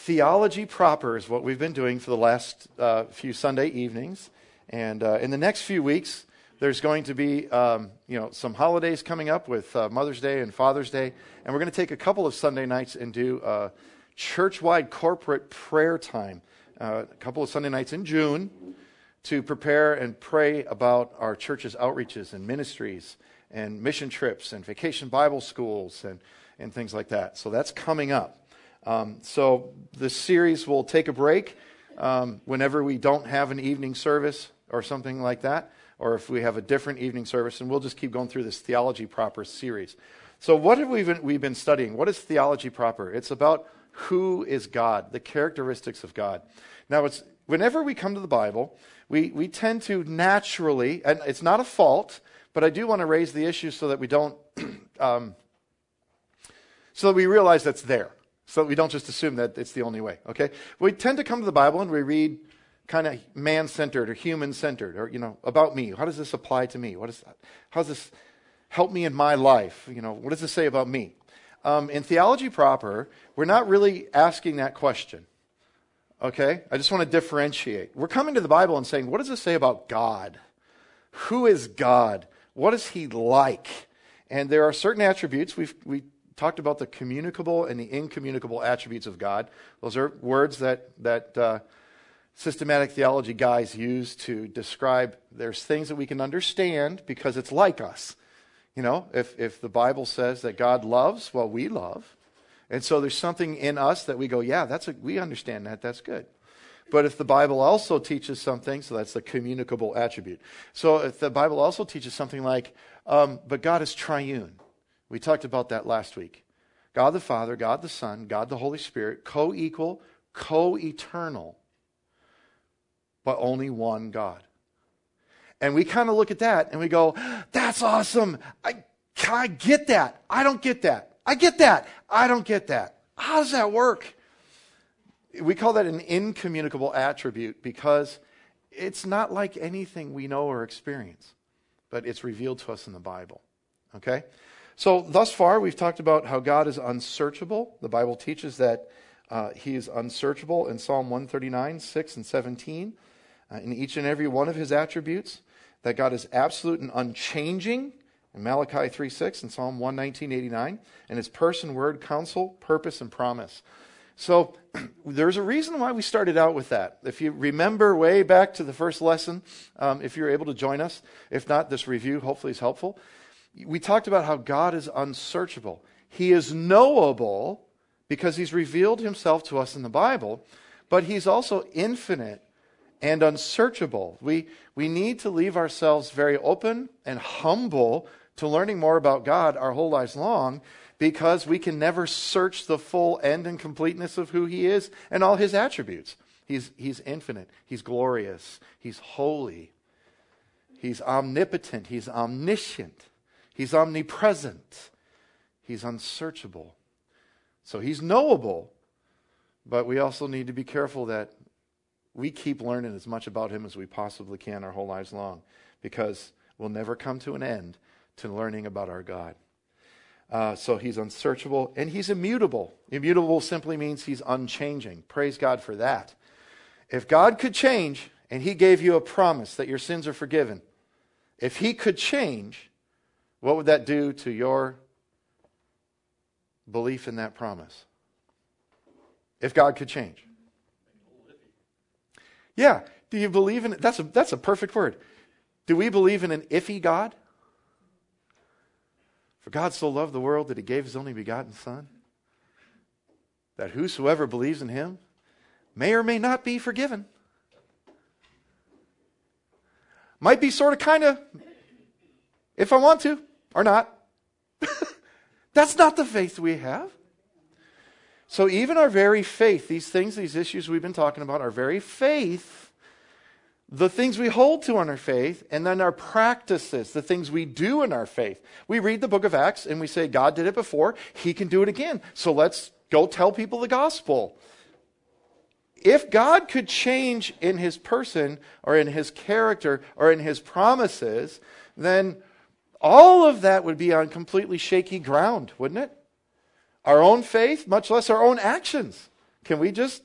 Theology Proper is what we've been doing for the last few Sunday evenings. And in the next few weeks, there's going to be some holidays coming up with Mother's Day and Father's Day. And we're going to take a couple of Sunday nights and do a church-wide corporate prayer time. A couple of Sunday nights in June to prepare and pray about our church's outreaches and ministries and mission trips and vacation Bible schools and things like that. So that's coming up. So the series will take a break whenever we don't have an evening service or something like that, or if we have a different evening service, and we'll just keep going through this Theology Proper series. So what have we been studying? What is Theology Proper? It's about who is God, the characteristics of God. Now, whenever we come to the Bible, we tend to naturally, and it's not a fault, but I do want to raise the issue so that we don't, so that we realize that's there. So that we don't just assume that it's the only way, okay? We tend to come to the Bible and we read kind of man-centered or human-centered or, about me. How does this apply to me? How does this help me in my life? What does this say about me? In Theology Proper, we're not really asking that question, okay? I just want to differentiate. We're coming to the Bible and saying, what does this say about God? Who is God? What is He like? And there are certain attributes we talked about, the communicable and the incommunicable attributes of God. Those are words that systematic theology guys use to describe there's things that we can understand because it's like us. If the Bible says that God loves, well, we love. And so there's something in us that we go, yeah, we understand that, that's good. But if the Bible also teaches something, so that's the communicable attribute. So if the Bible also teaches something like, but God is triune. We talked about that last week. God the Father, God the Son, God the Holy Spirit, co-equal, co-eternal, but only one God. And we kind of look at that and we go, that's awesome. I get that. I don't get that. I get that. I don't get that. How does that work? We call that an incommunicable attribute because it's not like anything we know or experience, but it's revealed to us in the Bible. Okay? So thus far, we've talked about how God is unsearchable. The Bible teaches that He is unsearchable in Psalm 139, 6 and 17. In each and every one of His attributes, that God is absolute and unchanging in Malachi 3:6 and Psalm 119:89, and His person, word, counsel, purpose, and promise. So there's a reason why we started out with that. If you remember way back to the first lesson, if you're able to join us, if not, this review hopefully is helpful. We talked about how God is unsearchable. He is knowable because He's revealed Himself to us in the Bible, but He's also infinite and unsearchable. We need to leave ourselves very open and humble to learning more about God our whole lives long, because we can never search the full end and completeness of who He is and all His attributes. He's infinite. He's glorious. He's holy. He's omnipotent. He's omniscient. He's omnipresent. He's unsearchable. So He's knowable, but we also need to be careful that we keep learning as much about Him as we possibly can our whole lives long, because we'll never come to an end to learning about our God. So He's unsearchable, and He's immutable. Immutable simply means He's unchanging. Praise God for that. If God could change, and He gave you a promise that your sins are forgiven, if He could change, what would that do to your belief in that promise? If God could change. Yeah. Do you believe in it? That's a perfect word. Do we believe in an iffy God? For God so loved the world that He gave His only begotten Son, that whosoever believes in Him may or may not be forgiven. Might be sort of kind of, if I want to, or not. That's not the faith we have. So even our very faith, these issues we've been talking about, our very faith, the things we hold to in our faith, and then our practices, the things we do in our faith. We read the book of Acts and we say, God did it before, He can do it again. So let's go tell people the gospel. If God could change in His person or in His character or in His promises, then all of that would be on completely shaky ground, wouldn't it? Our own faith, much less our own actions, Can we just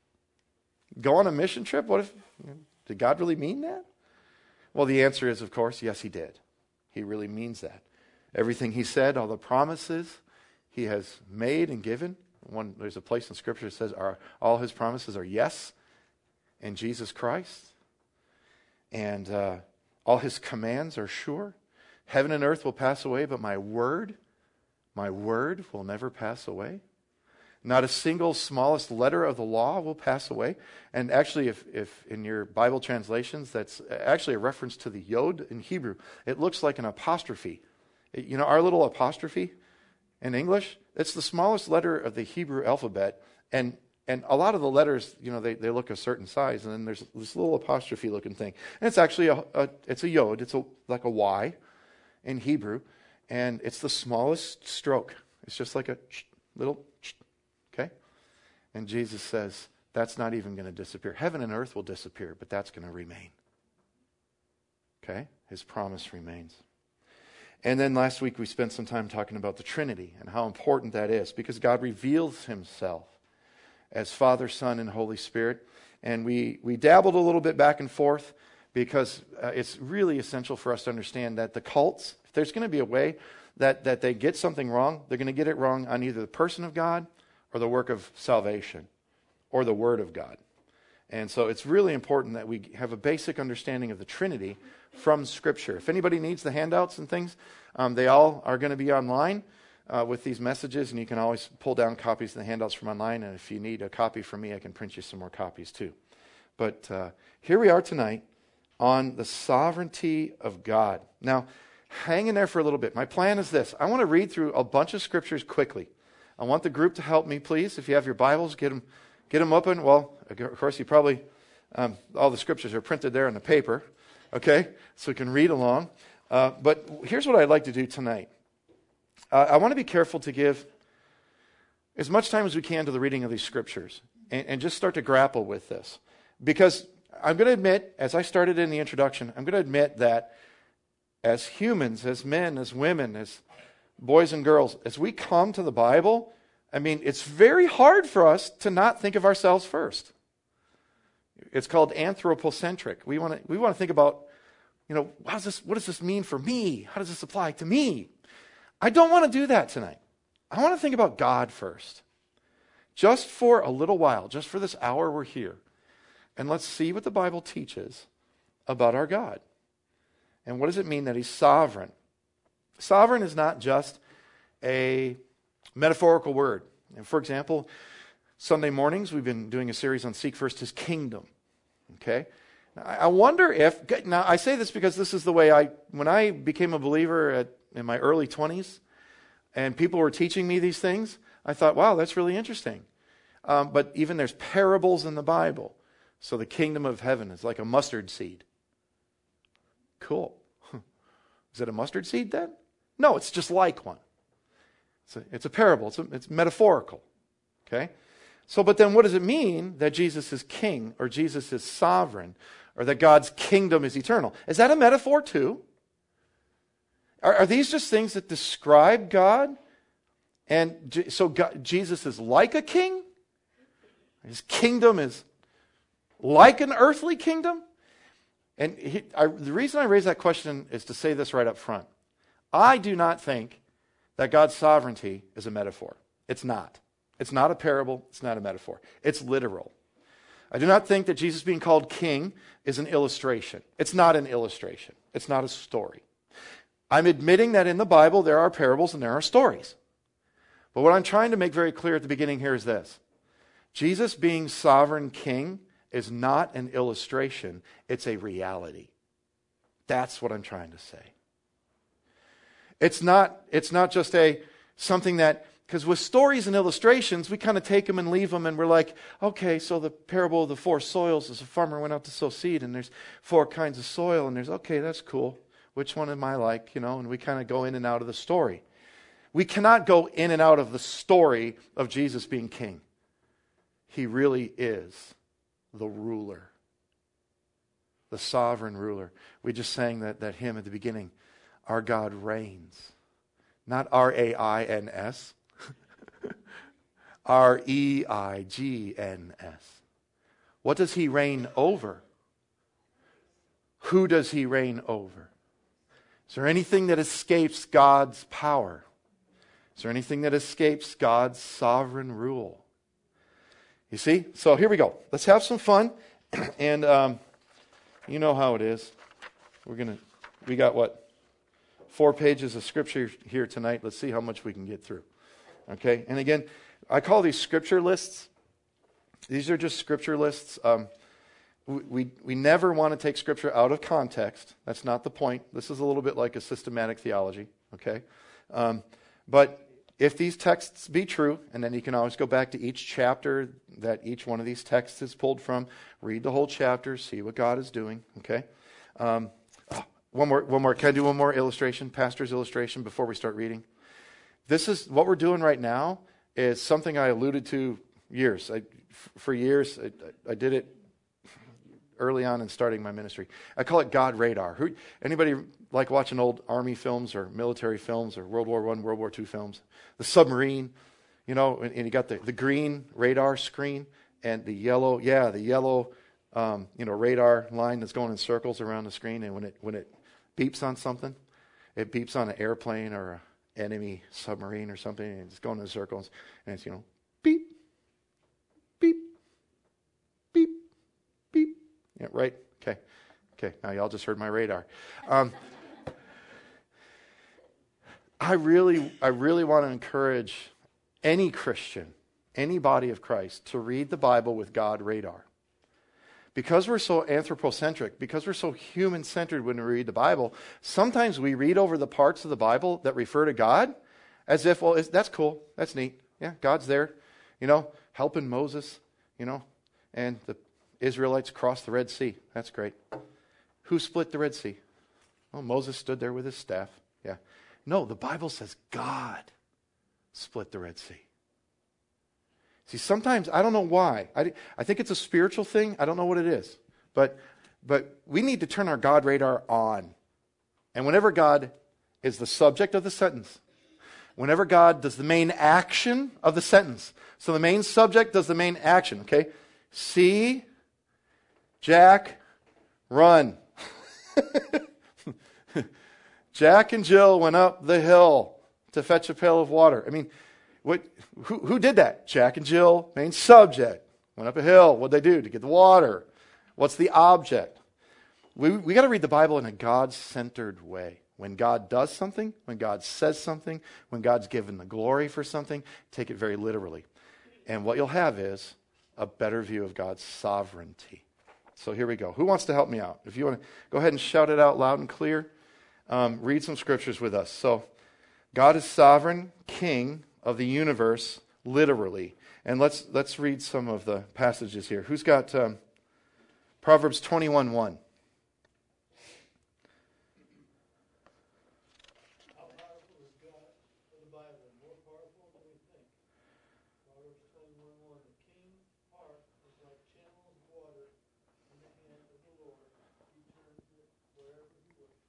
go on a mission trip? What if, did God really mean that? Well, the answer is, of course, yes, he did. He really means that. Everything he said, all the promises he has made and given. There's a place in Scripture that says all his promises are yes in Jesus Christ. And all his commands are sure. Heaven and earth will pass away, but my word will never pass away. Not a single smallest letter of the law will pass away. And actually, if in your Bible translations, that's actually a reference to the yod in Hebrew. It looks like an apostrophe. You know, our little apostrophe in English, it's the smallest letter of the Hebrew alphabet. And a lot of the letters, you know, they look a certain size. And then there's this little apostrophe looking thing. And it's actually it's a yod. It's like a Y in Hebrew. And it's the smallest stroke. It's just like a little. Okay? And Jesus says, that's not even going to disappear. Heaven and earth will disappear, but that's going to remain. Okay? His promise remains. And then last week we spent some time talking about the Trinity and how important that is, because God reveals himself as Father, Son, and Holy Spirit. And we dabbled a little bit back and forth because it's really essential for us to understand that the cults, if there's going to be a way that they get something wrong, they're going to get it wrong on either the person of God or the work of salvation, or the Word of God. And so it's really important that we have a basic understanding of the Trinity from Scripture. If anybody needs the handouts and things, they all are going to be online with these messages, and you can always pull down copies of the handouts from online, and if you need a copy from me, I can print you some more copies too. But here we are tonight on the sovereignty of God. Now, hang in there for a little bit. My plan is this. I want to read through a bunch of scriptures quickly. I want the group to help me, please. If you have your Bibles, get them open. Well, of course, you probably, all the scriptures are printed there on the paper, okay? So you can read along. But here's what I'd like to do tonight. I want to be careful to give as much time as we can to the reading of these scriptures and just start to grapple with this. Because I'm going to admit, as I started in the introduction, I'm going to admit that as humans, as men, as women, as boys and girls, as we come to the Bible, I mean, it's very hard for us to not think of ourselves first. It's called anthropocentric. We want to think about, you know, what does this mean for me? How does this apply to me? I don't want to do that tonight. I want to think about God first. Just for a little while, just for this hour we're here. And let's see what the Bible teaches about our God. And what does it mean that he's sovereign? Sovereign is not just a metaphorical word. And for example, Sunday mornings, we've been doing a series on Seek First His Kingdom. Okay? Now, I wonder if, now I say this because this is the way when I became a believer in my early 20s, and people were teaching me these things, I thought, wow, that's really interesting. But even there's parables in the Bible. So the kingdom of heaven is like a mustard seed. Cool. Is it a mustard seed then? No, it's just like one. It's a parable. It's metaphorical. Okay? So, but then what does it mean that Jesus is king, or Jesus is sovereign, or that God's kingdom is eternal? Is that a metaphor too? Are these just things that describe God? And so Jesus is like a king? His kingdom is like an earthly kingdom? And the reason I raise that question is to say this right up front. I do not think that God's sovereignty is a metaphor. It's not. It's not a parable. It's not a metaphor. It's literal. I do not think that Jesus being called king is an illustration. It's not an illustration. It's not a story. I'm admitting that in the Bible there are parables and there are stories. But what I'm trying to make very clear at the beginning here is this. Jesus being sovereign king is not an illustration. It's a reality. That's what I'm trying to say. It's not just something that, because with stories and illustrations, we kind of take them and leave them, and we're like, okay, so the parable of the four soils is a farmer went out to sow seed, and there's four kinds of soil, and there's, okay, that's cool. Which one am I like, and we kind of go in and out of the story. We cannot go in and out of the story of Jesus being king. He really is the ruler, the sovereign ruler. We just sang that hymn at the beginning. Our God reigns. Not R-A-I-N-S. R-E-I-G-N-S. What does he reign over? Who does he reign over? Is there anything that escapes God's power? Is there anything that escapes God's sovereign rule? You see? So here we go. Let's have some fun. And you know how it is. We got what? 4 pages of scripture here tonight. Let's see how much we can get through. Okay? And again, I call these scripture lists. These are just scripture lists. We never want to take scripture out of context. That's not the point. This is a little bit like a systematic theology. Okay? But if these texts be true, and then you can always go back to each chapter that each one of these texts is pulled from, read the whole chapter, see what God is doing. Okay? One more. Can I do one more illustration, pastor's illustration, before we start reading? This is what we're doing right now. Is something I alluded to years. For years, I did it early on in starting my ministry. I call it God radar. Anybody like watching old Army films or military films or World War I, World War II films? The submarine, and you got the green radar screen and the yellow, radar line that's going in circles around the screen. And when it beeps on something, it beeps on an airplane or an enemy submarine or something, and it's going in circles, and it's, beep, beep, beep, beep. Yeah, right? Okay. Now y'all just heard my radar. I really want to encourage any Christian, any body of Christ, to read the Bible with God radar. Because we're so anthropocentric, because we're so human-centered when we read the Bible, sometimes we read over the parts of the Bible that refer to God as if, well, that's cool, that's neat. Yeah, God's there, helping Moses, and the Israelites crossed the Red Sea. That's great. Who split the Red Sea? Well, Moses stood there with his staff. Yeah. No, the Bible says God split the Red Sea. See, sometimes, I don't know why. I think it's a spiritual thing. I don't know what it is. But we need to turn our God radar on. And whenever God is the subject of the sentence, whenever God does the main action of the sentence, so the main subject does the main action, okay? See, Jack, run. Jack and Jill went up the hill to fetch a pail of water. I mean, who did that? Jack and Jill, main subject. Went up a hill. What'd they do to get the water? What's the object? We got to read the Bible in a God-centered way. When God does something, when God says something, when God's given the glory for something, take it very literally. And what you'll have is a better view of God's sovereignty. So here we go. Who wants to help me out? If you want to go ahead and shout it out loud and clear, read some scriptures with us. So God is sovereign, king of the universe, literally. And let's read some of the passages here. Who's got Proverbs 21:1? How powerful is God of the Bible? More powerful than we think. Proverbs 21:1. The king's heart is like channel of water in the hand of the Lord. He turns it wherever he wishes.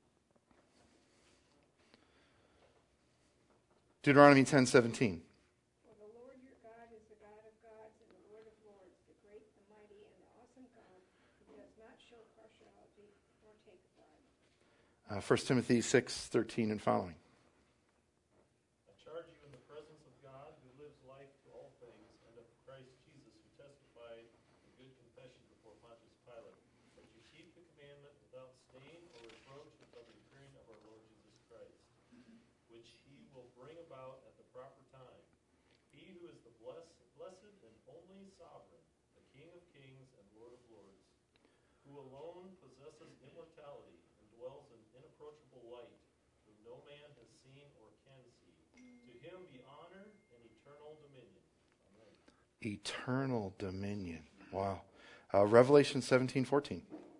Deuteronomy 10:17. For the Lord your God is the God of gods and the Lord of lords, the great, the mighty, and the awesome God, who does not show partiality or take a bribe. 1 Timothy 6:13 and following. I charge you in the presence of God, who lives life to all things, and of Christ Jesus, who testified a good confession before Pontius Pilate, that you keep the commandment without stain or reproach until the appearing of our Lord Jesus Christ, which he will bring about at the proper time. He who is the blessed and only sovereign, the King of kings and Lord of lords, who alone possesses immortality and dwells in inapproachable light, whom no man has seen or can see. To him be honor and eternal dominion. Amen. Eternal dominion. Wow. Revelation 17:14.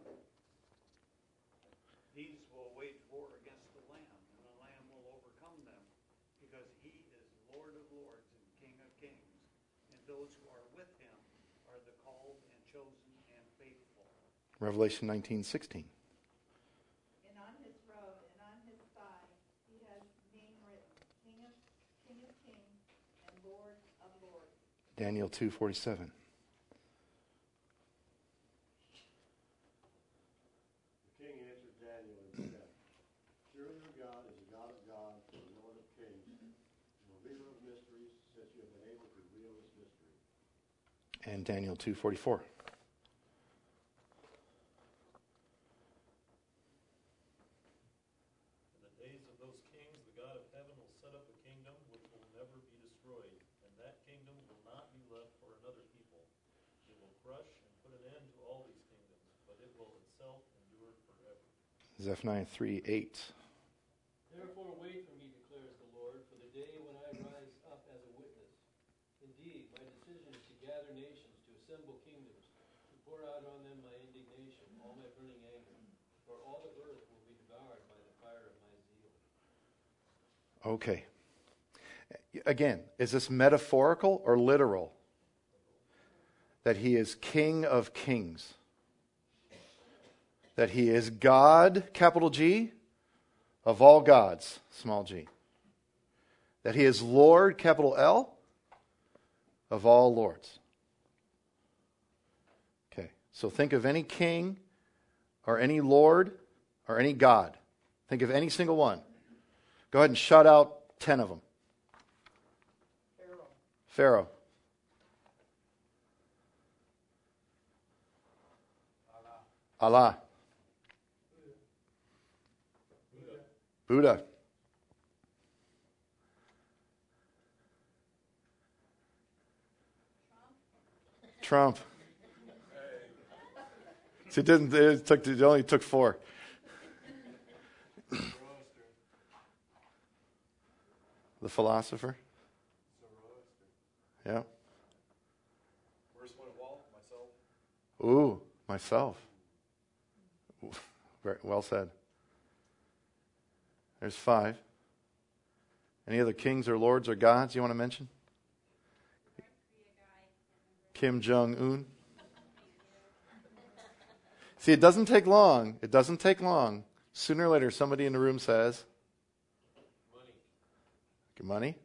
These will wage war against the Lamb, and the Lamb will overcome them, because he is Lord of lords and King of kings, and those who are with him are the called and chosen and faithful. Revelation 19:16. And on his robe and on his thigh he has name written, King of kings and Lord of lords. Daniel 2:47. The king answered Daniel and said, "Surely your God is the God of gods and the Lord of kings, and the revealer of mysteries, since you have been able to reveal this mystery." And Daniel 2:44. In the days of those kings, the God of heaven will set up a kingdom which will never be destroyed, and that kingdom will not be left for another people. It will crush and put an end to all these kingdoms, but it will itself endure forever. Zephaniah 3:8. Therefore wait for me, declares the Lord, for the day when I rise up as a witness. Indeed, my decision is to gather nations, to assemble kingdoms, to pour out on them my indignation, all my burning anger. For all the earth will be devoured by the fire of my zeal. Okay. Again, is this metaphorical or literal? That he is King of kings. That he is God, capital G, of all gods, small g. That he is Lord, capital L, of all lords. Okay, so think of any king or any lord or any god. Think of any single one. Go ahead and shout out 10 of them. Pharaoh. Allah. Buddha. Trump. See, it only took 4. The philosopher. Yeah. First one of all, myself. Ooh, myself. Very well said. There's 5. Any other kings or lords or gods you want to mention? Kim Jong-un. See, it doesn't take long. It doesn't take long. Sooner or later, somebody in the room says, money.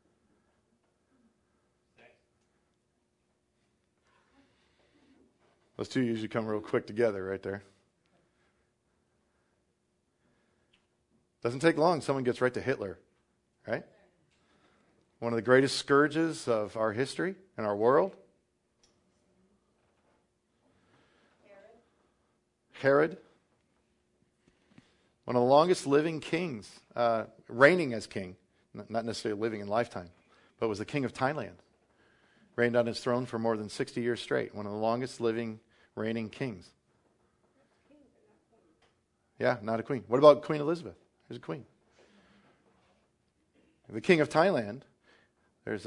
Those two usually come real quick together right there. Doesn't take long, someone gets right to Hitler, right? One of the greatest scourges of our history and our world. Herod. One of the longest living kings, reigning as king, not necessarily living in lifetime, but was the king of Thailand. Reigned on his throne for more than 60 years straight. One of the longest living reigning kings. Yeah, not a queen. What about Queen Elizabeth? There's a queen. The king of Thailand, there's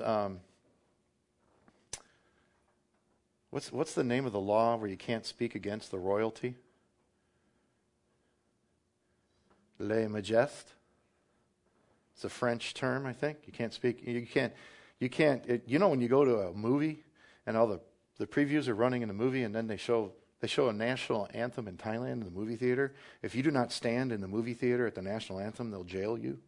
what's the name of the law where you can't speak against the royalty? Les majestes. It's a French term, I think. You can't speak. You can't. You know when you go to a movie and all the previews are running in the movie, and then they show a national anthem in Thailand in the movie theater. If you do not stand in the movie theater at the national anthem, they'll jail you.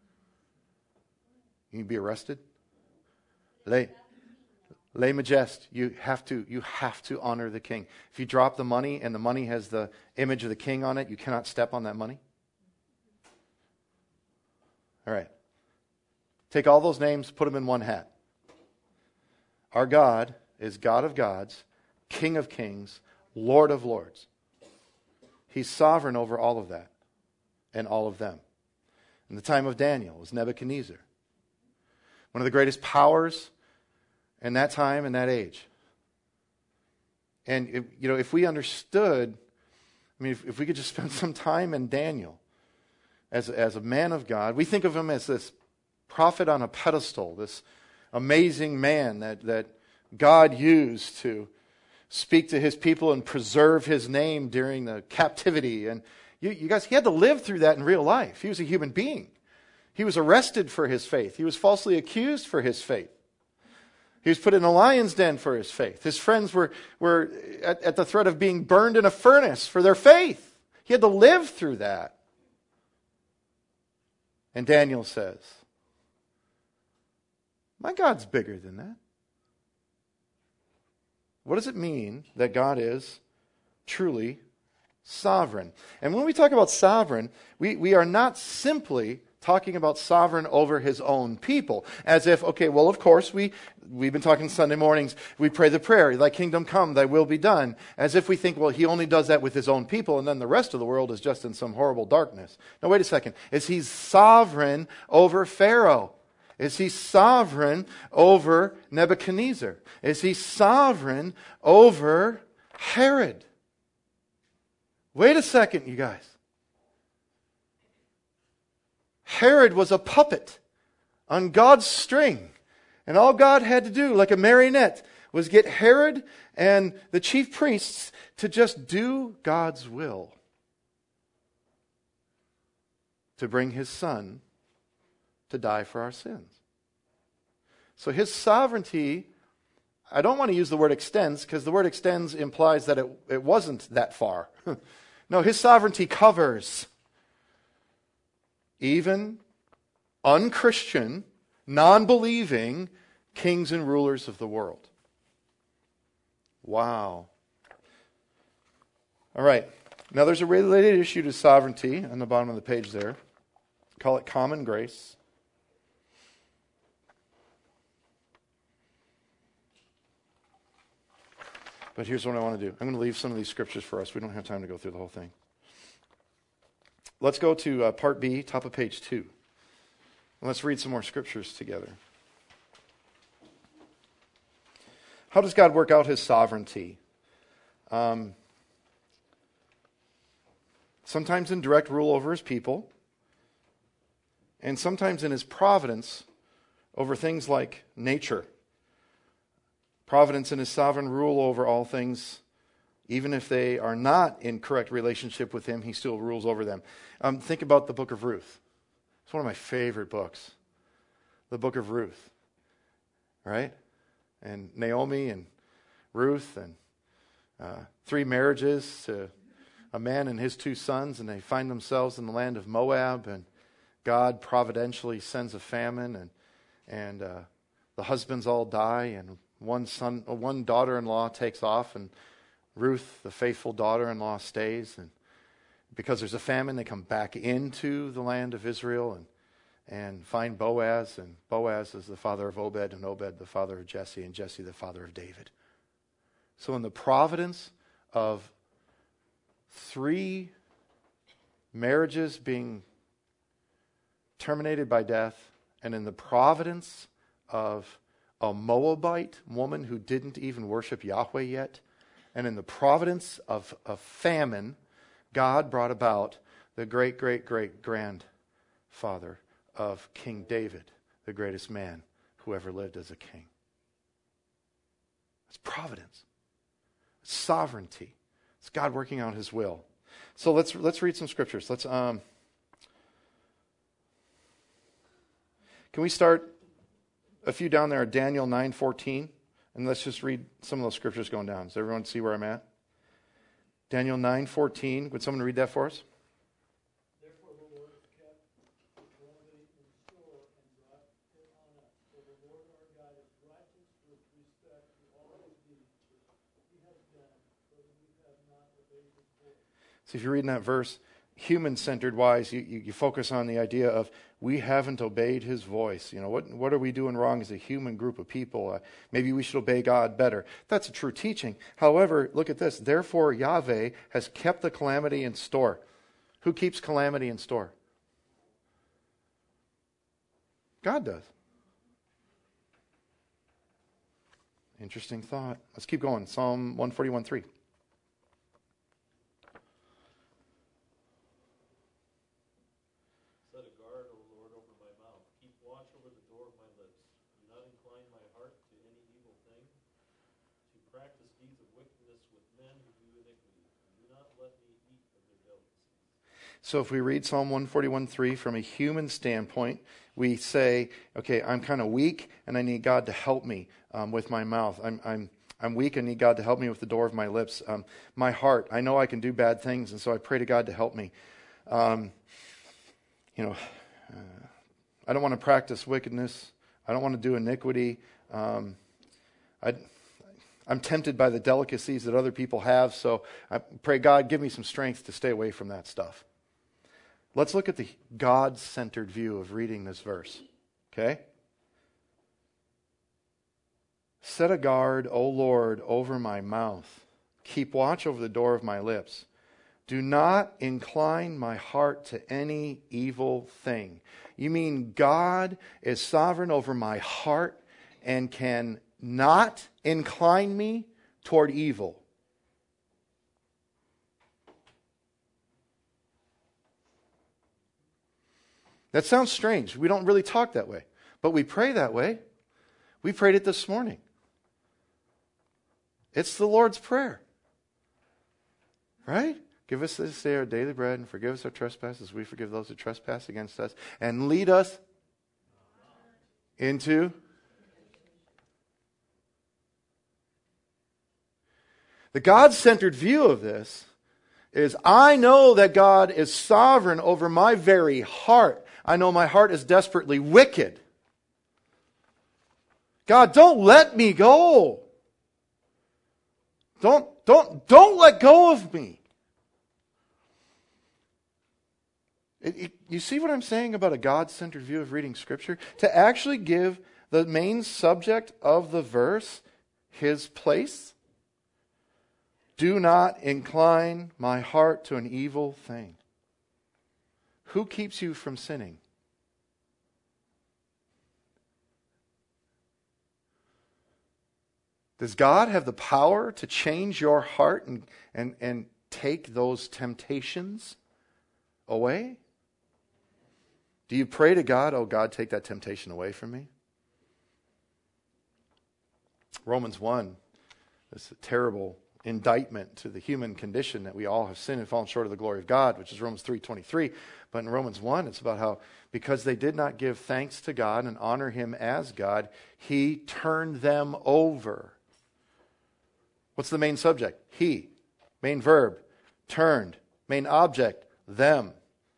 You can be arrested. Les majestes. You have to honor the king. If you drop the money and the money has the image of the king on it, you cannot step on that money. All right. Take all those names, put them in one hat. Our God is God of gods, King of kings, Lord of lords. He's sovereign over all of that and all of them. In the time of Daniel was Nebuchadnezzar, one of the greatest powers in that time and that age. And if we understood, if we could just spend some time in Daniel as a man of God, we think of him as this prophet on a pedestal, this amazing man that God used to speak to his people and preserve his name during the captivity. And you guys, he had to live through that in real life. He was a human being. He was arrested for his faith. He was falsely accused for his faith. He was put in a lion's den for his faith. His friends were at the threat of being burned in a furnace for their faith. He had to live through that. And Daniel says, my God's bigger than that. what does it mean that God is truly sovereign? And when we talk about sovereign, we are not simply talking about sovereign over his own people. As if, okay, well, of course, we've been talking Sunday mornings, we pray the prayer, thy kingdom come, thy will be done. As if we think, well, he only does that with his own people, and then the rest of the world is just in some horrible darkness. Now, wait a second. Is he sovereign over Pharaoh? Is he sovereign over Nebuchadnezzar? Is he sovereign over Herod? Wait a second, you guys. Herod was a puppet on God's string. And all God had to do, like a marionette, was get Herod and the chief priests to just do God's will. To bring his son to die for our sins. So his sovereignty, I don't want to use the word extends, because the word extends implies that it wasn't that far. No, his sovereignty covers even unchristian, non-believing kings and rulers of the world. Wow. All right. Now there's a related issue to sovereignty on the bottom of the page there. Call it common grace. But here's what I want to do. I'm going to leave some of these scriptures for us. We don't have time to go through the whole thing. Let's go to part B, top of page 2. And let's read some more scriptures together. How does God work out his sovereignty? Sometimes in direct rule over his people, and sometimes in his providence over things like nature. Providence in his sovereign rule over all things. Even if they are not in correct relationship with him, he still rules over them. Think about the book of Ruth. It's one of my favorite books. The book of Ruth. Right? And Naomi and Ruth and 3 marriages to a man and his 2 sons, and they find themselves in the land of Moab, and God providentially sends a famine, and the husbands all die, and one daughter-in-law takes off, and Ruth, the faithful daughter-in-law, stays. And because there's a famine, they come back into the land of Israel and find Boaz. And Boaz is the father of Obed, and Obed the father of Jesse, and Jesse the father of David. So in the providence of 3 marriages being terminated by death, and in the providence of a Moabite woman who didn't even worship Yahweh yet, and in the providence of famine, God brought about the great-great-great-grandfather of King David, the greatest man who ever lived as a king. It's providence. It's sovereignty. It's God working out his will. So let's read some scriptures. Can we start a few down there at Daniel 9:14? And let's just read some of those scriptures going down. Does everyone see where I'm at? Daniel 9:14. Would someone read that for us? Therefore the Lord has kept the calamity in store and brought it on us. For the Lord our God is righteous with respect to all his deeds which he has done, but we have not obeyed his voice. So if you're reading that verse, human-centered wise, you focus on the idea of we haven't obeyed his voice. You know, what are we doing wrong as a human group of people? Maybe we should obey God better. That's a true teaching. However, look at this. Therefore, Yahweh has kept the calamity in store. Who keeps calamity in store? God does. Interesting thought. Let's keep going. Psalm 141:3. So if we read Psalm 141:3 from a human standpoint, we say, okay, I'm kind of weak and I need God to help me with my mouth. I'm weak, I need God to help me with the door of my lips. My heart, I know I can do bad things, and so I pray to God to help me. I don't want to practice wickedness. I don't want to do iniquity. I I'm tempted by the delicacies that other people have, so I pray, God, give me some strength to stay away from that stuff. Let's look at the God-centered view of reading this verse. Okay? Set a guard, O Lord, over my mouth. Keep watch over the door of my lips. Do not incline my heart to any evil thing. You mean God is sovereign over my heart and can not incline me toward evil? That sounds strange. We don't really talk that way, but we pray that way. We prayed it this morning. It's the Lord's Prayer. Right? Give us this day our daily bread, and forgive us our trespasses as we forgive those who trespass against us. And lead us into... The God-centered view of this is, I know that God is sovereign over my very heart. I know my heart is desperately wicked. God, don't let me go. Don't let go of me. You see what I'm saying about a God-centered view of reading Scripture? To actually give the main subject of the verse his place. Do not incline my heart to an evil thing. Who keeps you from sinning? Does God have the power to change your heart and take those temptations away? Do you pray to God, oh God, take that temptation away from me? Romans 1, this terrible indictment to the human condition that we all have sinned and fallen short of the glory of God, which is Romans 3:23. But in Romans 1, it's about how because they did not give thanks to God and honor him as God, he turned them over. What's the main subject? He. Main verb, turned. Main object, them.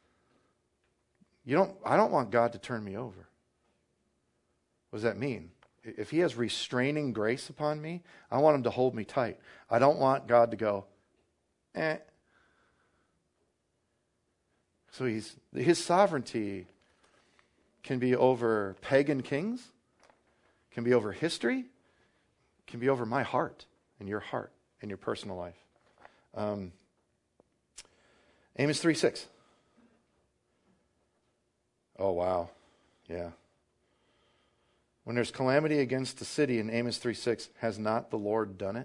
I don't want God to turn me over. What does that mean? If he has restraining grace upon me, I want him to hold me tight. I don't want God to go, So his sovereignty can be over pagan kings, can be over history, can be over my heart and your personal life. Amos 3:6. Oh, wow. Yeah. When there's calamity against the city in Amos 3:6, has not the Lord done it?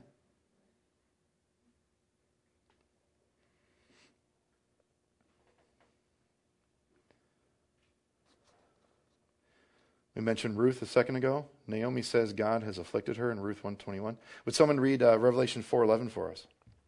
We mentioned Ruth a second ago. Naomi says God has afflicted her in Ruth 1:21. Would someone read Revelation 4:11 for us?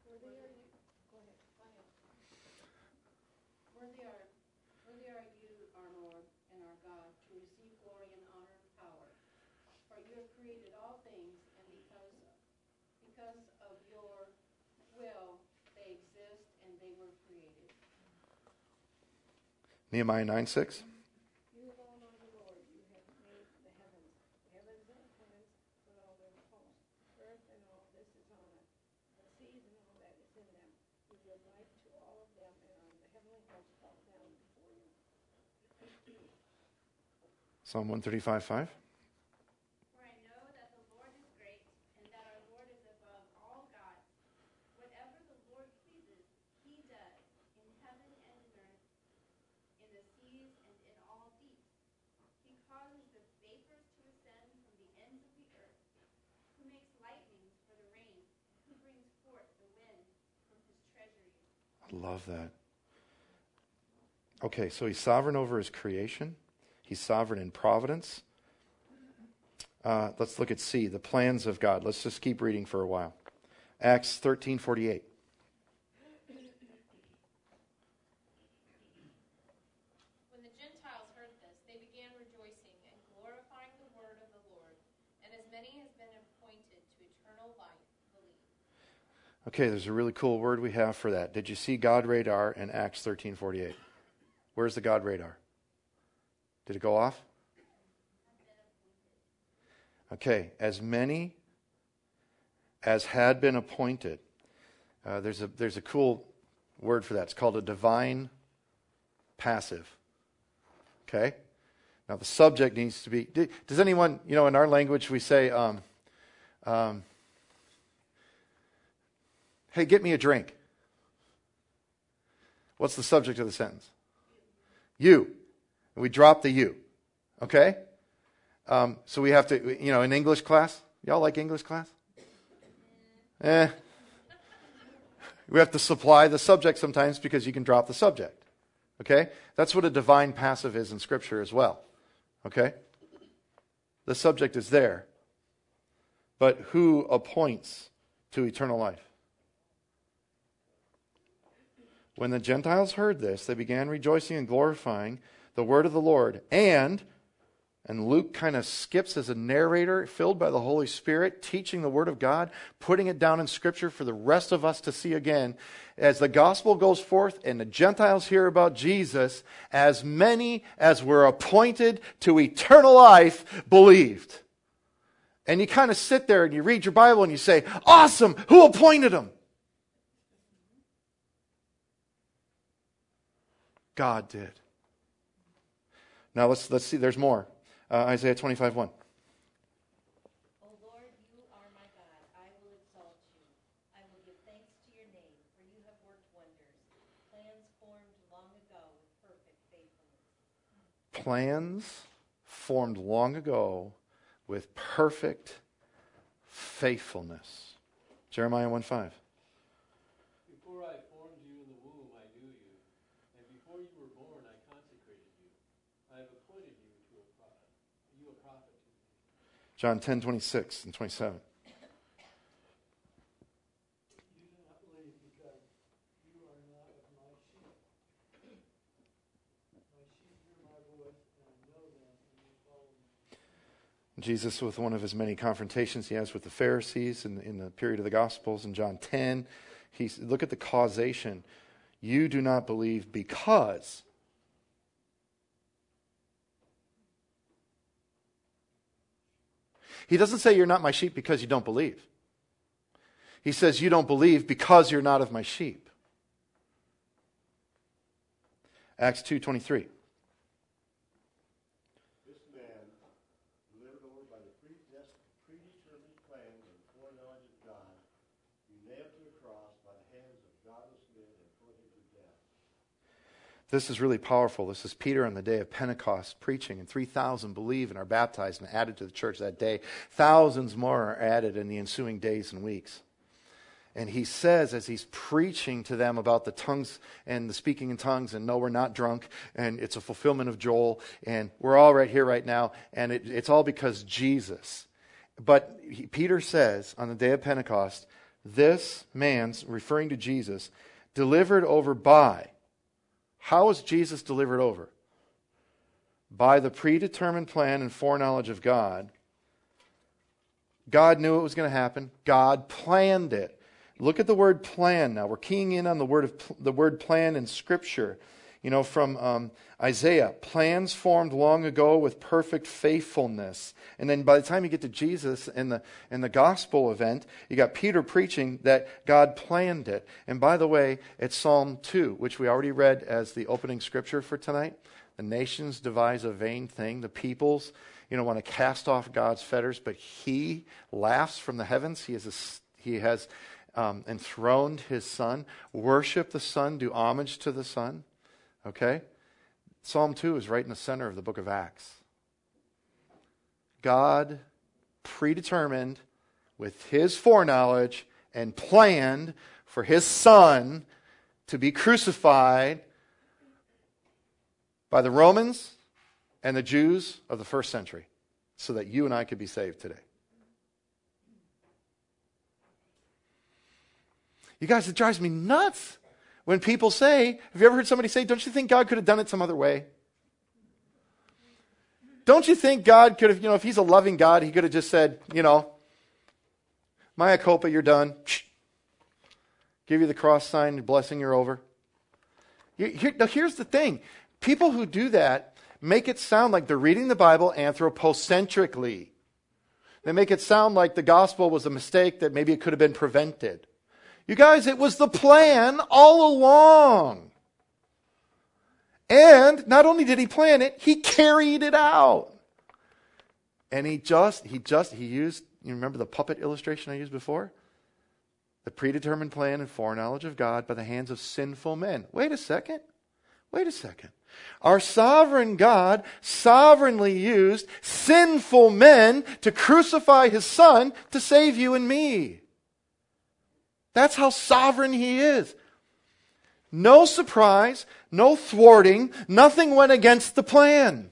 Worthy are you, our Lord and our God, to receive glory and honor and power. For you have created all things, and because of your will they exist and they were created. Nehemiah 9:6. You alone are the Lord. You have made the heavens. Heavens and planets with all their hosts. Earth and all this is on it. The seas and all that is in them. You give life to all of them, and on the heavenly hosts fall down before you. Psalm 135:5. For I know that the Lord is great, and that our Lord is above all gods. Whatever the Lord pleases, he does, in heaven and in earth, in the seas and in all deeps. He causes the vapors to ascend from the ends of the earth, who makes lightnings for the rain, who brings forth the wind from his treasuries. I love that. Okay, so he's sovereign over his creation. He's sovereign in providence. Let's look at C, the plans of God. Let's just keep reading for a while. Acts 13:48. When the Gentiles heard this, they began rejoicing and glorifying the word of the Lord, and as many as been appointed to eternal life believed. Okay, there's a really cool word we have for that. Did you see God radar in Acts 13:48? Where's the God radar? Did it go off? Okay, as many as had been appointed. There's a cool word for that. It's called a divine passive. Okay? Now the subject needs to be... Does anyone, in our language we say, hey, get me a drink. What's the subject of the sentence? You. And we drop the you. Okay? So we have to, in English class, y'all like English class? We have to supply the subject sometimes because you can drop the subject. Okay? That's what a divine passive is in Scripture as well. Okay? The subject is there. But who appoints to eternal life? When the Gentiles heard this, they began rejoicing and glorifying the word of the Lord. And Luke kind of skips as a narrator, filled by the Holy Spirit, teaching the Word of God, putting it down in Scripture for the rest of us to see again. As the gospel goes forth and the Gentiles hear about Jesus, as many as were appointed to eternal life believed. And you kind of sit there and you read your Bible and you say, awesome, who appointed them? God did. Now let's see, there's more. Isaiah 25:1. O Lord, you are my God. I will exalt you. I will give thanks to your name, for you have worked wonders. Plans formed long ago with perfect faithfulness. Plans formed long ago with perfect faithfulness. Jeremiah 1:5. Before I formed you in the womb, I knew you. And before you were born, I consecrated you. I have appointed you a prophet to me. John 10:26 and 27. You do not believe because you are not of my sheep. My sheep hear my voice, and I know them, and they follow me. Jesus, with one of his many confrontations he has with the Pharisees in the period of the Gospels, in John 10, look at the causation. You do not believe because... He doesn't say you're not my sheep because you don't believe. He says you don't believe because you're not of my sheep. Acts 2:23. This man, delivered over by the predetermined plan and foreknowledge of God, you nailed to the cross by the hands of godless men and put him to death. This is really powerful. This is Peter on the day of Pentecost preaching, and 3,000 believe and are baptized and added to the church that day. Thousands more are added in the ensuing days and weeks. And he says, as he's preaching to them about the tongues and the speaking in tongues, and no, we're not drunk, and it's a fulfillment of Joel, and we're all right here right now, and it's all because Jesus. But Peter says on the day of Pentecost, this man's, referring to Jesus, delivered over by. How was Jesus delivered over? By the predetermined plan and foreknowledge of God. God knew it was going to happen. God planned it. Look at the word plan now. We're keying in on the word plan in Scripture. From Isaiah, plans formed long ago with perfect faithfulness. And then by the time you get to Jesus in the gospel event, you got Peter preaching that God planned it. And by the way, it's Psalm 2, which we already read as the opening scripture for tonight. The nations devise a vain thing. The peoples, want to cast off God's fetters, but He laughs from the heavens. He has enthroned His Son. Worship the Son. Do homage to the Son. Okay? Psalm 2 is right in the center of the book of Acts. God predetermined with His foreknowledge and planned for His Son to be crucified by the Romans and the Jews of the first century so that you and I could be saved today. You guys, it drives me nuts when people say, have you ever heard somebody say, don't you think God could have done it some other way? Don't you think God could have, if He's a loving God, He could have just said, mea culpa, you're done. Give you the cross sign, blessing, you're over. Now here's the thing. People who do that make it sound like they're reading the Bible anthropocentrically. They make it sound like the gospel was a mistake, that maybe it could have been prevented. You guys, it was the plan all along. And not only did he plan it, he carried it out. And he used, you remember the puppet illustration I used before? The predetermined plan and foreknowledge of God by the hands of sinful men. Wait a second. Our sovereign God sovereignly used sinful men to crucify his son to save you and me. That's how sovereign he is. No surprise, no thwarting, nothing went against the plan.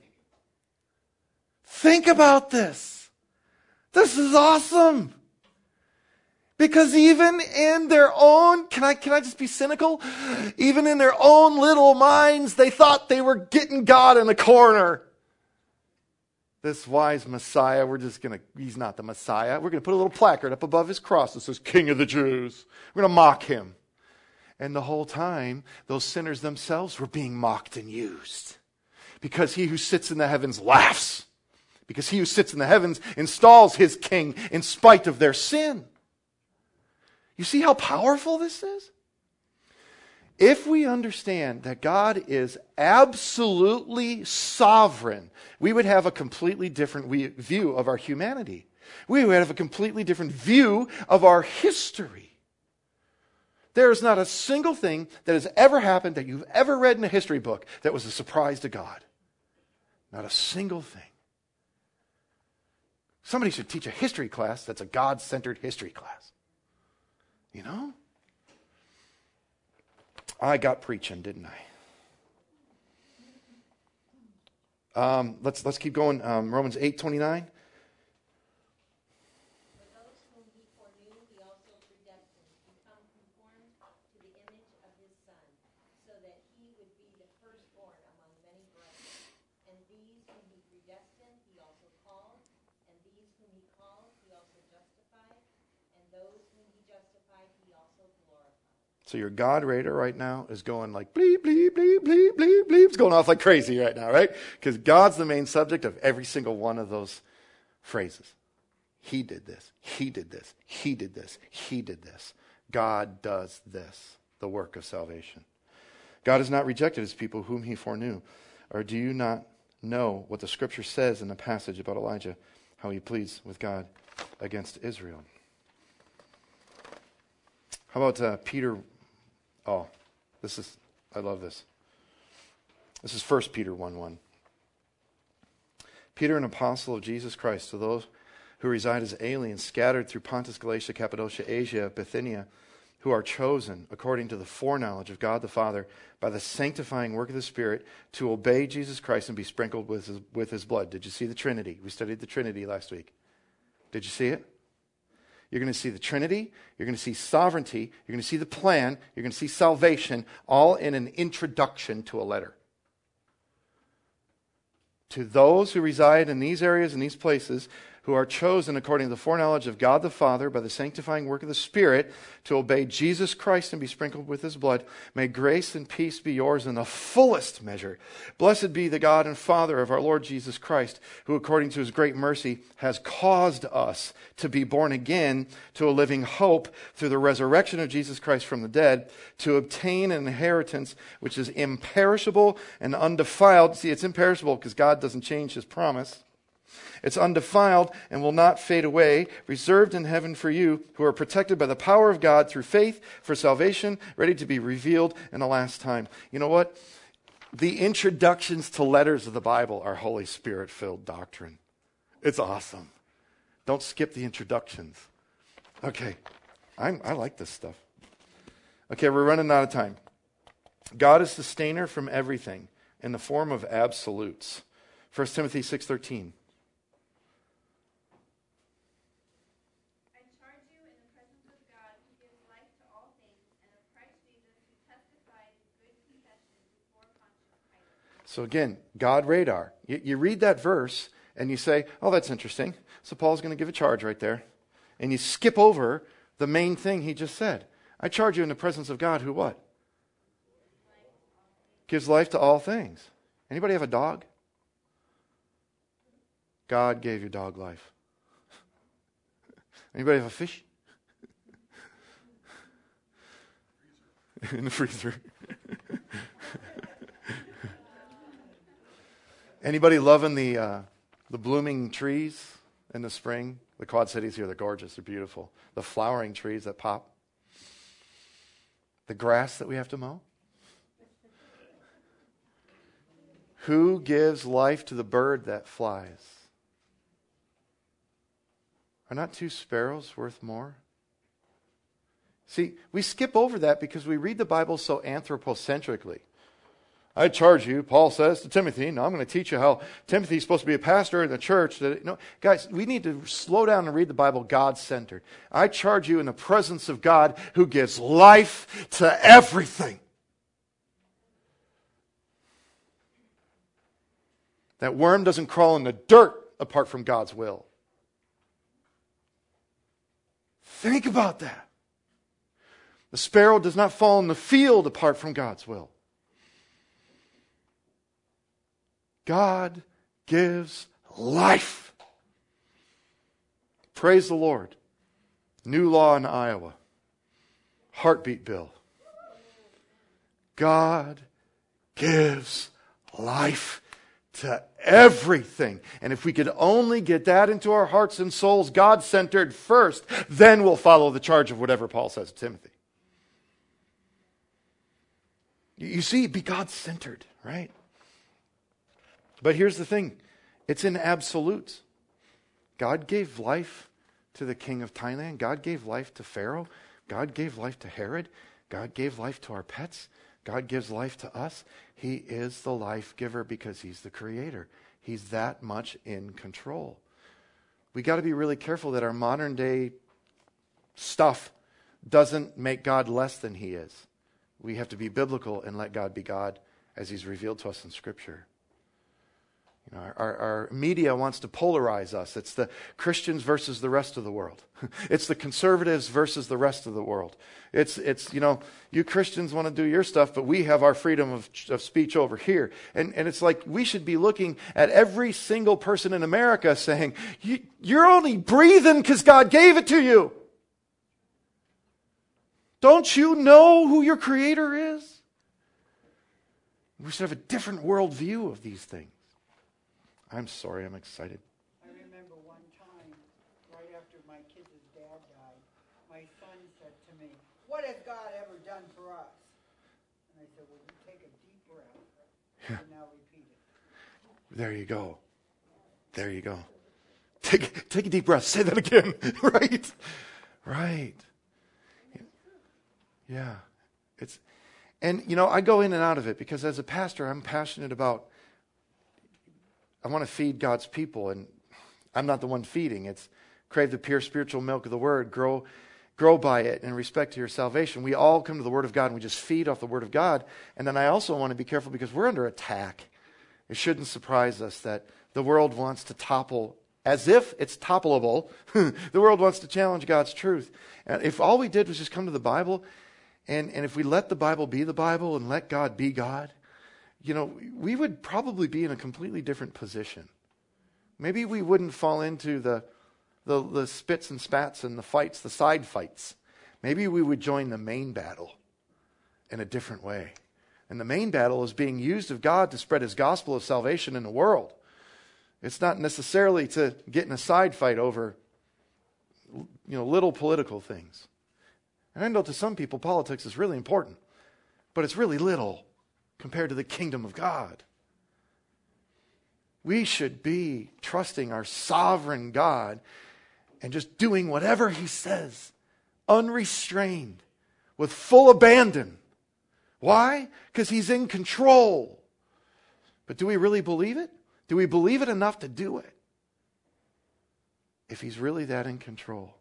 Think about this. This is awesome. Because even in their own, can I just be cynical? Even in their own little minds, they thought they were getting God in the corner. This wise Messiah, he's not the Messiah. We're going to put a little placard up above his cross that says, King of the Jews. We're going to mock him. And the whole time, those sinners themselves were being mocked and used. Because he who sits in the heavens laughs. Because he who sits in the heavens installs his king in spite of their sin. You see how powerful this is? If we understand that God is absolutely sovereign, we would have a completely different view of our humanity. We would have a completely different view of our history. There is not a single thing that has ever happened that you've ever read in a history book that was a surprise to God. Not a single thing. Somebody should teach a history class that's a God-centered history class. You know? I got preaching, didn't I? Let's keep going. Romans 8:29. For those whom he foreknew, he also predestined to become conformed to the image of his Son, so that he would be the firstborn among many brethren. And these whom he predestined, he also called. And these whom he called, he also justified. And those whom he justified, he also glorified. So your God radar right now is going like bleep, bleep, bleep, bleep, bleep, bleep. It's going off like crazy right now, right? Because God's the main subject of every single one of those phrases. He did this. He did this. He did this. He did this. God does this, the work of salvation. God has not rejected his people whom he foreknew. Or do you not know what the scripture says in the passage about Elijah, how he pleads with God against Israel? How about Peter? Oh, I love this. This is 1 Peter 1:1. Peter, an apostle of Jesus Christ, to those who reside as aliens, scattered through Pontus, Galatia, Cappadocia, Asia, Bithynia, who are chosen according to the foreknowledge of God the Father by the sanctifying work of the Spirit to obey Jesus Christ and be sprinkled with his blood. Did you see the Trinity? We studied the Trinity last week. Did you see it? You're going to see the Trinity, you're going to see sovereignty, you're going to see the plan, you're going to see salvation, all in an introduction to a letter. To those who reside in these areas and these places, who are chosen according to the foreknowledge of God the Father by the sanctifying work of the Spirit to obey Jesus Christ and be sprinkled with his blood, may grace and peace be yours in the fullest measure. Blessed be the God and Father of our Lord Jesus Christ, who according to his great mercy has caused us to be born again to a living hope through the resurrection of Jesus Christ from the dead, to obtain an inheritance which is imperishable and undefiled. See, it's imperishable because God doesn't change his promise. It's undefiled and will not fade away, reserved in heaven for you, who are protected by the power of God through faith for salvation, ready to be revealed in the last time. You know what? The introductions to letters of the Bible are Holy Spirit-filled doctrine. It's awesome. Don't skip the introductions. Okay, I like this stuff. Okay, we're running out of time. God is sustainer from everything in the form of absolutes. 1 Timothy 6:13. So again, God radar. You read that verse and you say, oh, that's interesting. So Paul's going to give a charge right there. And you skip over the main thing he just said. I charge you in the presence of God who what? Gives life to all things. Anybody have a dog? God gave your dog life. Anybody have a fish? In the freezer. Anybody loving the blooming trees in the spring? The Quad Cities here, they're gorgeous. They're beautiful. The flowering trees that pop. The grass that we have to mow. Who gives life to the bird that flies? Are not 2 sparrows worth more? See, we skip over that because we read the Bible so anthropocentrically. I charge you, Paul says to Timothy, now I'm going to teach you how Timothy's supposed to be a pastor in the church. No, guys, we need to slow down and read the Bible God-centered. I charge you in the presence of God who gives life to everything. That worm doesn't crawl in the dirt apart from God's will. Think about that. The sparrow does not fall in the field apart from God's will. God gives life. Praise the Lord. New law in Iowa. Heartbeat bill. God gives life to everything. And if we could only get that into our hearts and souls, God-centered first, then we'll follow the charge of whatever Paul says to Timothy. You see, be God-centered, right? But here's the thing. It's in absolutes. God gave life to the king of Thailand. God gave life to Pharaoh. God gave life to Herod. God gave life to our pets. God gives life to us. He is the life giver because he's the creator. He's that much in control. We got to be really careful that our modern day stuff doesn't make God less than he is. We have to be biblical and let God be God as he's revealed to us in Scripture. You know, our media wants to polarize us. It's the Christians versus the rest of the world. It's the conservatives versus the rest of the world. It's you Christians want to do your stuff, but we have our freedom of speech over here. And it's like we should be looking at every single person in America saying, you're only breathing because God gave it to you. Don't you know who your Creator is? We should have a different worldview of these things. I'm sorry, I'm excited. I remember one time, right after my kids' dad died, my son said to me, "What has God ever done for us?" And I said, "Well, you take a deep breath and now repeat it." There you go. There you go. Take a deep breath. Say that again. Right? Right. Yeah. And I go in and out of it because as a pastor, I'm passionate about I want to feed God's people, and I'm not the one feeding. It's crave the pure spiritual milk of the Word, grow by it in respect to your salvation. We all come to the Word of God, and we just feed off the Word of God. And then I also want to be careful because we're under attack. It shouldn't surprise us that the world wants to topple, as if it's toppleable. The world wants to challenge God's truth. And if all we did was just come to the Bible, and if we let the Bible be the Bible and let God be God, we would probably be in a completely different position. Maybe we wouldn't fall into the spits and spats and the fights, the side fights. Maybe we would join the main battle in a different way. And the main battle is being used of God to spread his gospel of salvation in the world. It's not necessarily to get in a side fight over, little political things. And I know to some people politics is really important, but it's really little compared to the kingdom of God. We should be trusting our sovereign God and just doing whatever he says, unrestrained, with full abandon. Why? Because he's in control. But do we really believe it? Do we believe it enough to do it? If he's really that in control,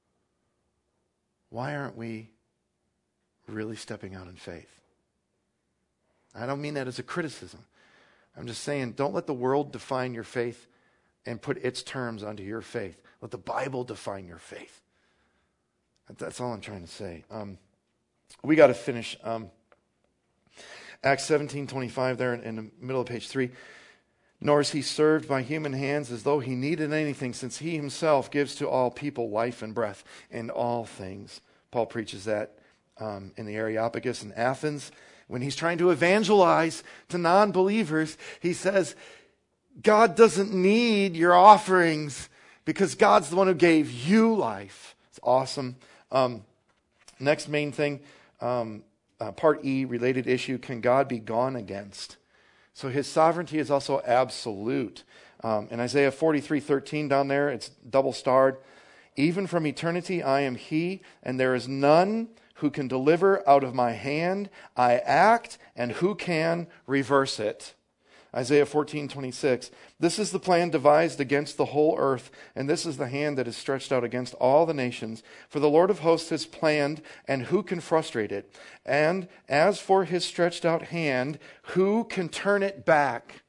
why aren't we really stepping out in faith? I don't mean that as a criticism. I'm just saying, don't let the world define your faith and put its terms onto your faith. Let the Bible define your faith. That's all I'm trying to say. We got to finish. Acts 17:25 there in the middle of page 3. nor is he served by human hands as though he needed anything, since he himself gives to all people life and breath and all things. Paul preaches that in the Areopagus in Athens. When he's trying to evangelize to non-believers, he says, God doesn't need your offerings because God's the one who gave you life. It's awesome. Next main thing, part E, related issue, can God be gone against? So his sovereignty is also absolute. In Isaiah 43:13 down there, it's double-starred. Even from eternity I am he, and there is none who can deliver out of my hand. I act, and who can reverse it? Isaiah 14:26. This is the plan devised against the whole earth, and this is the hand that is stretched out against all the nations. For the Lord of hosts has planned, and who can frustrate it? And as for his stretched out hand, who can turn it back?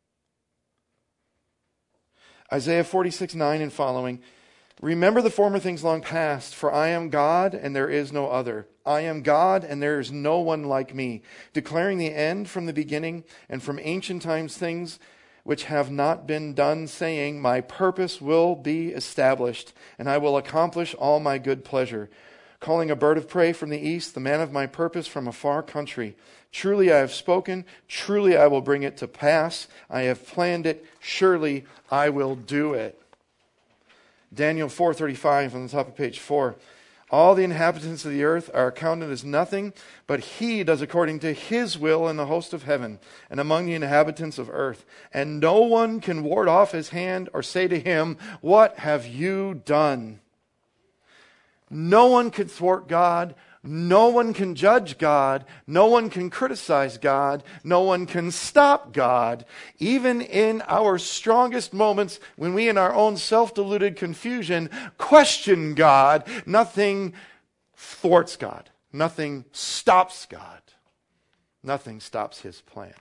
Isaiah 46:9 and following. Remember the former things long past, for I am God and there is no other. I am God and there is no one like me, declaring the end from the beginning and from ancient times things which have not been done, saying, my purpose will be established and I will accomplish all my good pleasure. Calling a bird of prey from the east, the man of my purpose from a far country. Truly I have spoken, truly I will bring it to pass. I have planned it, surely I will do it. Daniel 4:35 on the top of page 4. All the inhabitants of the earth are accounted as nothing, but he does according to his will in the host of heaven and among the inhabitants of earth. And no one can ward off his hand or say to him, what have you done? No one can thwart God. No one can judge God. No one can criticize God. No one can stop God. Even in our strongest moments, when we in our own self-deluded confusion question God, nothing thwarts God. Nothing stops God. Nothing stops his plan.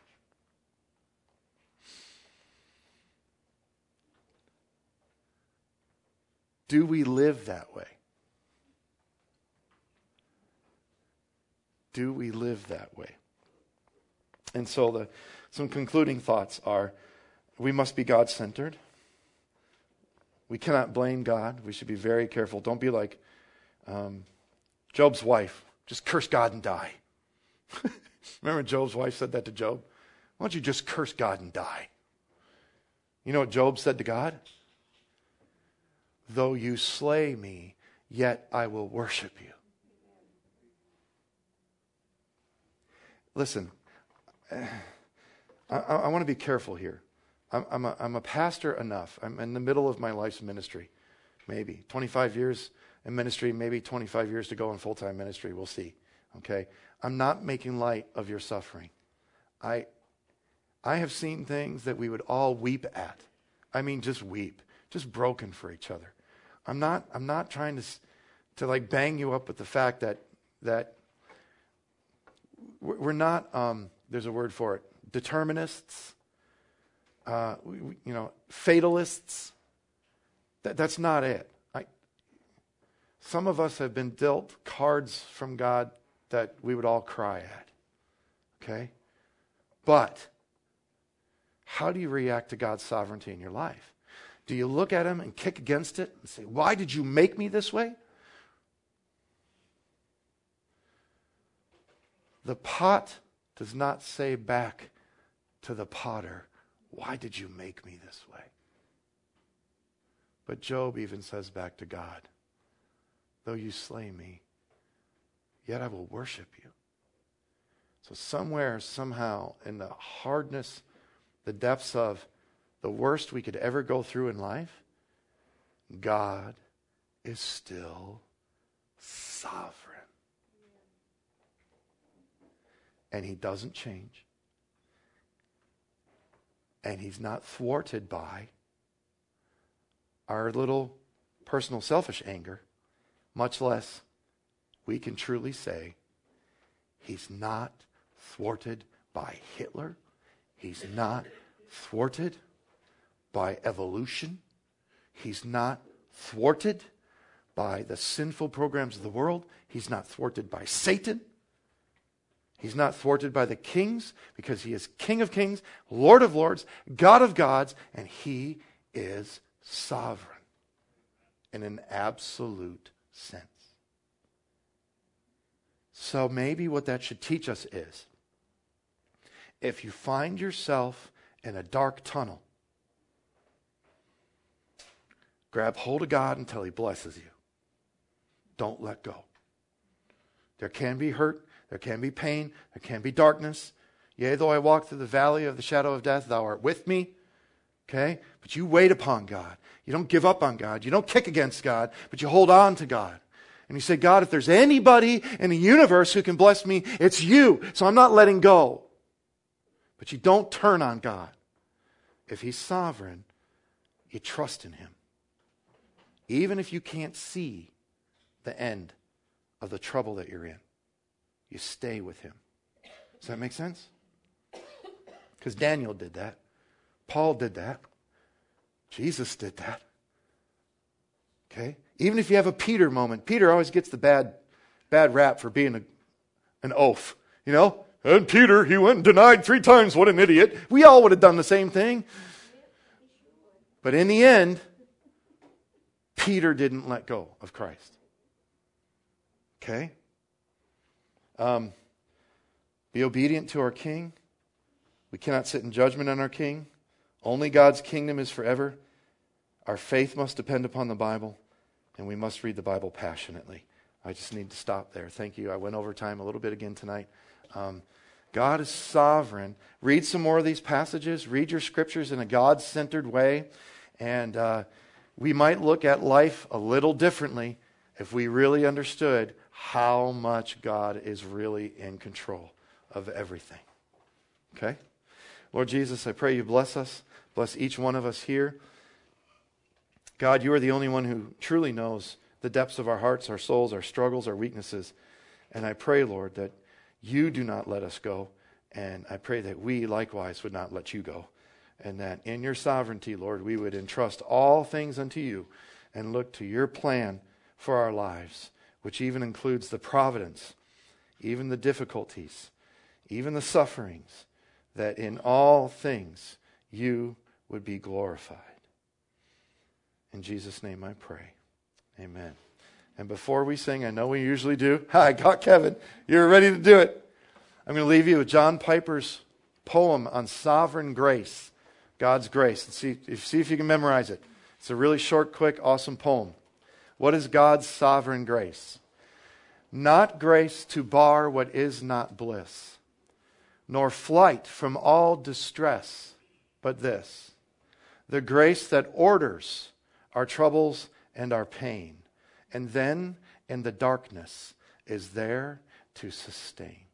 Do we live that way? Do we live that way? And so some concluding thoughts are, we must be God-centered. We cannot blame God. We should be very careful. Don't be like Job's wife. Just curse God and die. Remember Job's wife said that to Job? Why don't you just curse God and die? You know what Job said to God? Though you slay me, yet I will worship you. Listen, I want to be careful here. I'm a pastor enough. I'm in the middle of my life's ministry. Maybe 25 years in ministry, maybe 25 years to go in full-time ministry. We'll see. Okay? I'm not making light of your suffering. I have seen things that we would all weep at. I mean, just weep. Just broken for each other. I'm not trying to like bang you up with the fact that we're not, there's a word for it, determinists, fatalists. That's not it. Some of us have been dealt cards from God that we would all cry at. Okay? But how do you react to God's sovereignty in your life? Do you look at him and kick against it and say, why did you make me this way? The pot does not say back to the potter, why did you make me this way? But Job even says back to God, though you slay me, yet I will worship you. So somewhere, somehow, in the hardness, the depths of the worst we could ever go through in life, God is still sovereign. And he doesn't change. And he's not thwarted by our little personal selfish anger, much less we can truly say he's not thwarted by Hitler. He's not thwarted by evolution. He's not thwarted by the sinful programs of the world. He's not thwarted by Satan. He's not thwarted by the kings because he is King of kings, Lord of lords, God of gods, and he is sovereign in an absolute sense. So maybe what that should teach us is, if you find yourself in a dark tunnel, grab hold of God until he blesses you. Don't let go. There can be hurt, there can be pain, there can be darkness. Yea, though I walk through the valley of the shadow of death, thou art with me. Okay? But you wait upon God. You don't give up on God. You don't kick against God, but you hold on to God. And you say, God, if there's anybody in the universe who can bless me, it's you. So I'm not letting go. But you don't turn on God. If he's sovereign, you trust in him. Even if you can't see the end of the trouble that you're in, you stay with him. Does that make sense? Because Daniel did that. Paul did that. Jesus did that. Okay? Even if you have a Peter moment, Peter always gets the bad rap for being an oaf. You know? And Peter, he went and denied 3 times. What an idiot. We all would have done the same thing. But in the end, Peter didn't let go of Christ. Okay? Be obedient to our King. We cannot sit in judgment on our King. Only God's kingdom is forever. Our faith must depend upon the Bible, and we must read the Bible passionately. I just need to stop there. Thank you. I went over time a little bit again tonight. God is sovereign. Read some more of these passages. Read your scriptures in a God-centered way. And we might look at life a little differently if we really understood how much God is really in control of everything. Okay? Lord Jesus, I pray you bless us. Bless each one of us here. God, you are the only one who truly knows the depths of our hearts, our souls, our struggles, our weaknesses. And I pray, Lord, that you do not let us go. And I pray that we likewise would not let you go. And that in your sovereignty, Lord, we would entrust all things unto you and look to your plan for our lives, which even includes the providence, even the difficulties, even the sufferings, that in all things you would be glorified. In Jesus' name I pray. Amen. And before we sing, I know we usually do. I got Kevin. You're ready to do it. I'm going to leave you with John Piper's poem on sovereign grace, God's grace. And see if you can memorize it. It's a really short, quick, awesome poem. What is God's sovereign grace? Not grace to bar what is not bliss, nor flight from all distress, but this, the grace that orders our troubles and our pain, and then in the darkness is there to sustain.